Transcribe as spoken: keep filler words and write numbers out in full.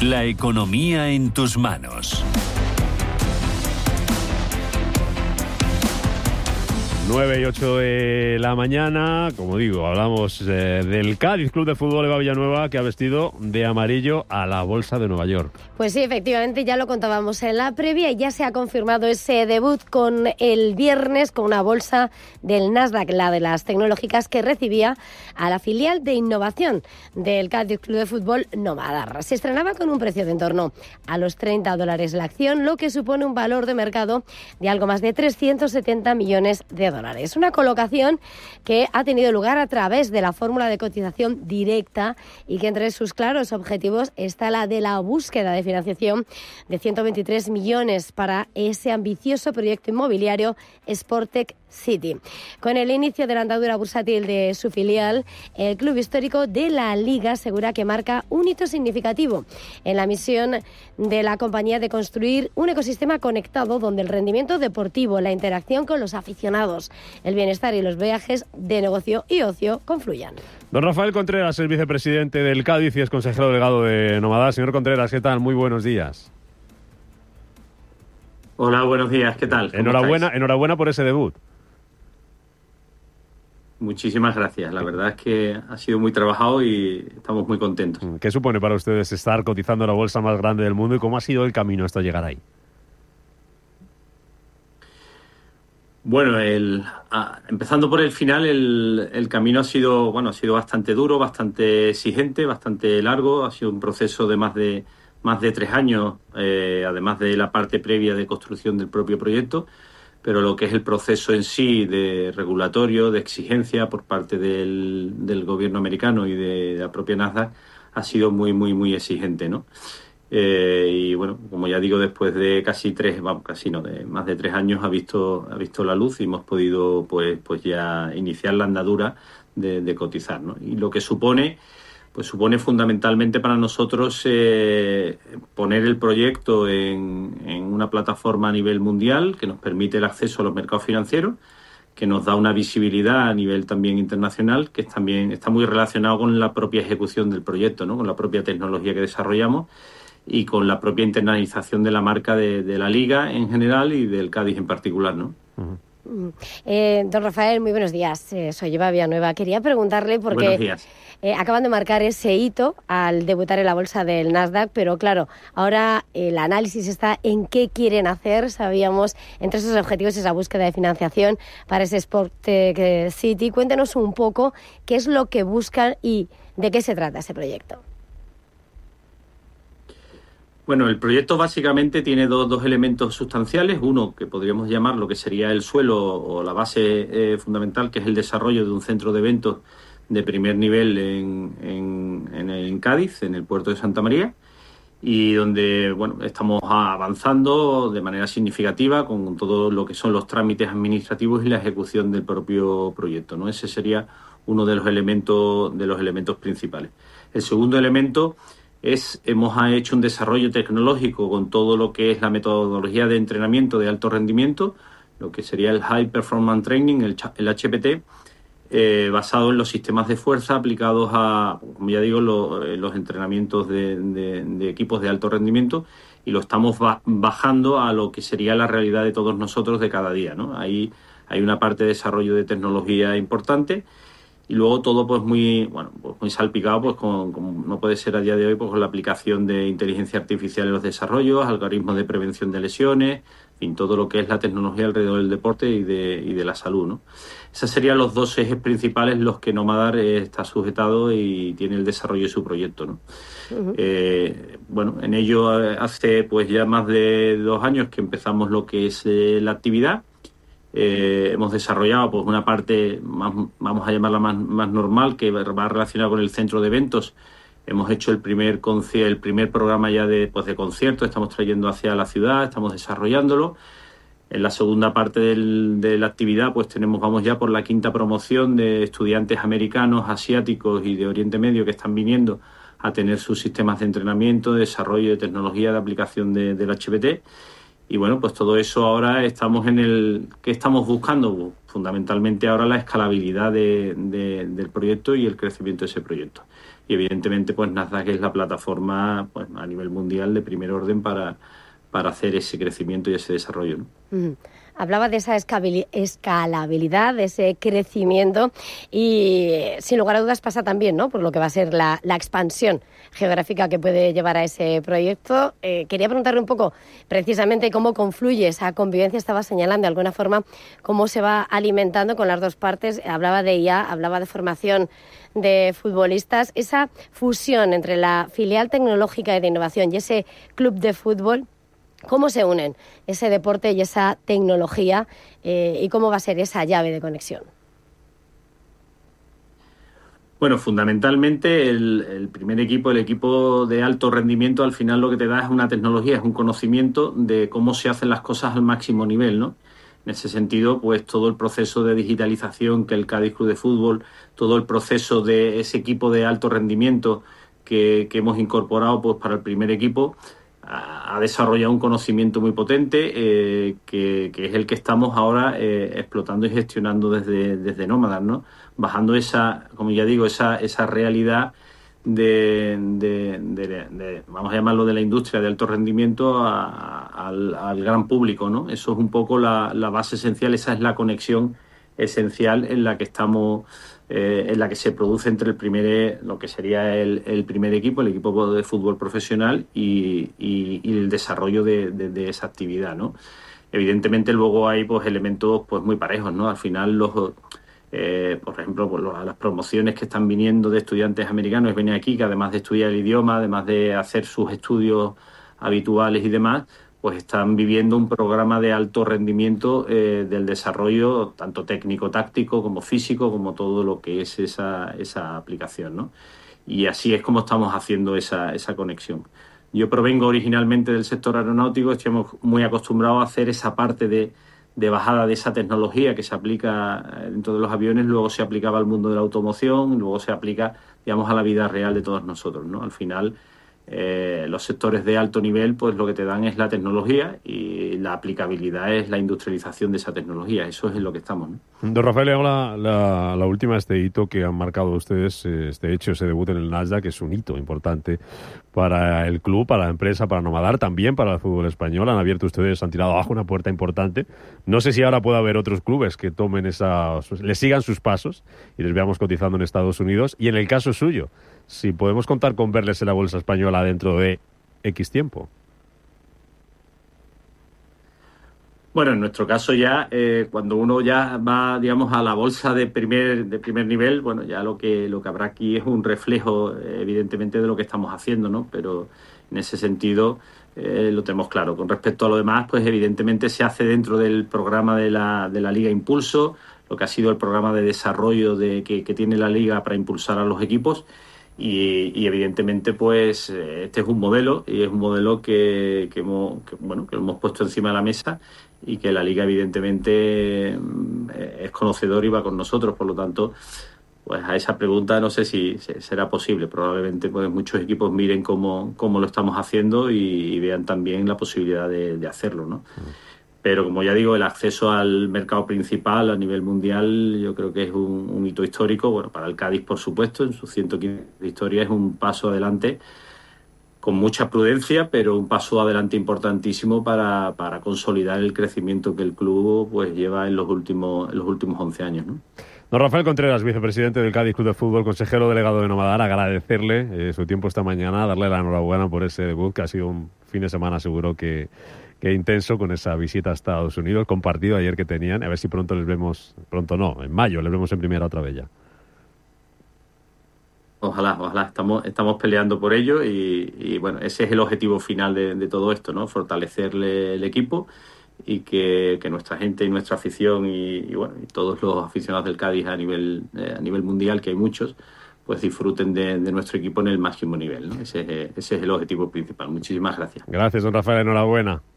La economía en tus manos. nueve y ocho de la mañana, como digo, hablamos eh, del Cádiz Club de Fútbol Eva Villanueva, que ha vestido de amarillo a la Bolsa de Nueva York. Pues sí, efectivamente, ya lo contábamos en la previa y ya se ha confirmado ese debut con el viernes con una bolsa del Nasdaq, la de las tecnológicas, que recibía a la filial de innovación del Cádiz Club de Fútbol, Nomadar. Se estrenaba con un precio de en torno a los treinta dólares la acción, lo que supone un valor de mercado de algo más de trescientos setenta millones de dólares. Es una colocación que ha tenido lugar a través de la fórmula de cotización directa y que entre sus claros objetivos está la de la búsqueda de financiación de ciento veintitrés millones para ese ambicioso proyecto inmobiliario Sportec City. Con el inicio de la andadura bursátil de su filial, el club histórico de la Liga asegura que marca un hito significativo en la misión de la compañía de construir un ecosistema conectado donde el rendimiento deportivo, la interacción con los aficionados, el bienestar y los viajes de negocio y ocio confluyan. Don Rafael Contreras es vicepresidente del Cádiz y es consejero delegado de Nomadar. Señor Contreras, ¿qué tal? Muy buenos días. Hola, buenos días, ¿qué tal? Enhorabuena, enhorabuena por ese debut. Muchísimas gracias. La verdad es que ha sido muy trabajado y estamos muy contentos. ¿Qué supone para ustedes estar cotizando en la bolsa más grande del mundo y cómo ha sido el camino hasta llegar ahí? Bueno, el, a, empezando por el final, el, el camino ha sido, bueno, ha sido bastante duro, bastante exigente, bastante largo. Ha sido un proceso de más de más de tres años, eh, además de la parte previa de construcción del propio proyecto. Pero lo que es el proceso en sí de regulatorio, de exigencia por parte del, del gobierno americano y de la propia Nasdaq ha sido muy, muy, muy exigente, ¿no? Eh, y bueno, como ya digo, después de casi tres, vamos, casi no, de más de tres años ha visto, ha visto la luz y hemos podido, pues, pues ya iniciar la andadura de, de cotizar, ¿no? Y lo que supone, pues supone fundamentalmente para nosotros eh, poner el proyecto en, en una plataforma a nivel mundial que nos permite el acceso a los mercados financieros, que nos da una visibilidad a nivel también internacional, que es también está muy relacionado con la propia ejecución del proyecto, ¿no? Con la propia tecnología que desarrollamos y con la propia internalización de la marca de, de la Liga en general y del Cádiz en particular, ¿no? Uh-huh. Eh, don Rafael, muy buenos días. Eh, soy Eva Villanueva. Quería preguntarle porque eh, acaban de marcar ese hito al debutar en la bolsa del Nasdaq, pero claro, ahora el análisis está en qué quieren hacer. Sabíamos, entre esos objetivos, esa búsqueda de financiación para ese Sportec City. Cuéntenos un poco qué es lo que buscan y de qué se trata ese proyecto. Bueno, el proyecto básicamente tiene dos, dos elementos sustanciales. Uno, que podríamos llamar lo que sería el suelo o la base eh, fundamental, que es el desarrollo de un centro de eventos de primer nivel en, en, en, en Cádiz, en el puerto de Santa María, y donde bueno estamos avanzando de manera significativa con todo lo que son los trámites administrativos y la ejecución del propio proyecto, ¿no? Ese sería uno de los elementos, de los elementos principales. El segundo elemento es, hemos hecho un desarrollo tecnológico con todo lo que es la metodología de entrenamiento de alto rendimiento, lo que sería el High Performance Training, el, el H P T, eh, basado en los sistemas de fuerza aplicados a, como ya digo, lo, los entrenamientos de, de, de equipos de alto rendimiento, y lo estamos ba- bajando a lo que sería la realidad de todos nosotros de cada día, ¿no? Ahí hay una parte de desarrollo de tecnología importante. Y luego todo pues muy bueno pues muy salpicado, pues con, como no puede ser a día de hoy, pues con la aplicación de inteligencia artificial en los desarrollos, algoritmos de prevención de lesiones, en fin, todo lo que es la tecnología alrededor del deporte y de, y de la salud, ¿no? Esos serían los dos ejes principales los que Nomadar eh, está sujetado y tiene el desarrollo de su proyecto, ¿no? Uh-huh. Eh, bueno, en ello hace pues ya más de dos años que empezamos lo que es eh, la actividad. Eh, hemos desarrollado pues una parte más, vamos a llamarla más, más normal, que va relacionada con el centro de eventos. Hemos hecho el primer conci- el primer programa ya de, pues de conciertos, estamos trayendo hacia la ciudad, estamos desarrollándolo. En la segunda parte del, de la actividad pues tenemos, vamos ya por la quinta promoción de estudiantes americanos, asiáticos y de Oriente Medio que están viniendo a tener sus sistemas de entrenamiento, de desarrollo de tecnología de aplicación de, del H P T. Y bueno, pues todo eso ahora estamos en el... ¿Qué estamos buscando? Fundamentalmente ahora la escalabilidad de, de, del proyecto y el crecimiento de ese proyecto. Y evidentemente pues Nasdaq es la plataforma pues, a nivel mundial de primer orden para, para hacer ese crecimiento y ese desarrollo, ¿no? Mm. Hablaba de esa escalabilidad, de ese crecimiento y sin lugar a dudas pasa también, ¿no?, por lo que va a ser la, la expansión geográfica que puede llevar a ese proyecto. Eh, quería preguntarle un poco precisamente cómo confluye esa convivencia. Estaba señalando de alguna forma cómo se va alimentando con las dos partes. Hablaba de I A, hablaba de formación de futbolistas. Esa fusión entre la filial tecnológica y de innovación y ese club de fútbol, ¿cómo se unen ese deporte y esa tecnología eh, y cómo va a ser esa llave de conexión? Bueno, fundamentalmente el, el primer equipo, el equipo de alto rendimiento, al final lo que te da es una tecnología, es un conocimiento de cómo se hacen las cosas al máximo nivel, ¿no? En ese sentido, pues todo el proceso de digitalización que el Cádiz Club de Fútbol, todo el proceso de ese equipo de alto rendimiento que, que hemos incorporado pues para el primer equipo, ha desarrollado un conocimiento muy potente eh, que, que es el que estamos ahora eh, explotando y gestionando desde, desde Nómadas, ¿no? Bajando esa, como ya digo, esa, esa realidad de, de, de, de, vamos a llamarlo, de la industria de alto rendimiento a, a, al, al gran público, ¿no? Eso es un poco la, la base esencial, esa es la conexión esencial en la que estamos, eh, en la que se produce entre el primer, lo que sería el, el primer equipo, el equipo de fútbol profesional y, y, y el desarrollo de, de, de esa actividad, ¿no? Evidentemente luego hay pues elementos pues muy parejos, ¿no? Al final los eh, por ejemplo, pues, los, las promociones que están viniendo de estudiantes americanos que vienen aquí, que además de estudiar el idioma, además de hacer sus estudios habituales y demás, pues están viviendo un programa de alto rendimiento eh, del desarrollo tanto técnico-táctico como físico, como todo lo que es esa, esa aplicación, ¿no? Y así es como estamos haciendo esa, esa conexión. Yo provengo originalmente del sector aeronáutico, estamos muy acostumbrados a hacer esa parte de, de bajada de esa tecnología que se aplica dentro de los aviones, luego se aplicaba al mundo de la automoción, luego se aplica, digamos, a la vida real de todos nosotros, ¿no? Al final, Eh, los sectores de alto nivel pues lo que te dan es la tecnología y la aplicabilidad es la industrialización de esa tecnología. Eso es en lo que estamos, ¿no? Don Rafael, le hago la, la, la última, este hito que han marcado ustedes, este hecho, ese debut en el Nasdaq, que es un hito importante para el club, para la empresa, para Nomadar, también para el fútbol español. Han abierto ustedes, han tirado abajo una puerta importante. No sé si ahora puede haber otros clubes que tomen esa, les sigan sus pasos y les veamos cotizando en Estados Unidos. Y en el caso suyo, si podemos contar con verles en la bolsa española dentro de X tiempo. Bueno, en nuestro caso ya, eh, cuando uno ya va, digamos, a la bolsa de primer de primer nivel, bueno, ya lo que lo que habrá aquí es un reflejo, eh, evidentemente, de lo que estamos haciendo, ¿no? Pero en ese sentido eh, lo tenemos claro. Con respecto a lo demás, pues evidentemente se hace dentro del programa de la, de la Liga Impulso, lo que ha sido el programa de desarrollo de que, que tiene la Liga para impulsar a los equipos. Y, y evidentemente pues este es un modelo y es un modelo que, que, hemos, que, bueno, que lo hemos puesto encima de la mesa y que la Liga evidentemente es conocedor y va con nosotros. Por lo tanto, pues a esa pregunta no sé si será posible. Probablemente pues muchos equipos miren cómo, cómo lo estamos haciendo y, y vean también la posibilidad de, de hacerlo, ¿no? Pero como ya digo, el acceso al mercado principal a nivel mundial yo creo que es un, un hito histórico. Bueno, para el Cádiz, por supuesto, en sus ciento quince de historia es un paso adelante con mucha prudencia, pero un paso adelante importantísimo para, para consolidar el crecimiento que el club pues lleva en los últimos, en los últimos once años, ¿no? Don Rafael Contreras, vicepresidente del Cádiz Club de Fútbol, consejero delegado de Nomadar, agradecerle eh, su tiempo esta mañana, darle la enhorabuena por ese debut, que ha sido un fin de semana seguro que, que intenso, con esa visita a Estados Unidos, compartido ayer que tenían. A ver si pronto les vemos, pronto no, en mayo les vemos en primera otra vez ya. Ojalá, ojalá, estamos, estamos peleando por ello y, y bueno, ese es el objetivo final de, de todo esto, ¿no? Fortalecerle el equipo y que, que nuestra gente y nuestra afición y, y bueno, y todos los aficionados del Cádiz a nivel, eh, a nivel mundial, que hay muchos, pues disfruten de, de nuestro equipo en el máximo nivel, ¿no? Ese, ese es el objetivo principal. Muchísimas gracias. Gracias, don Rafael, enhorabuena.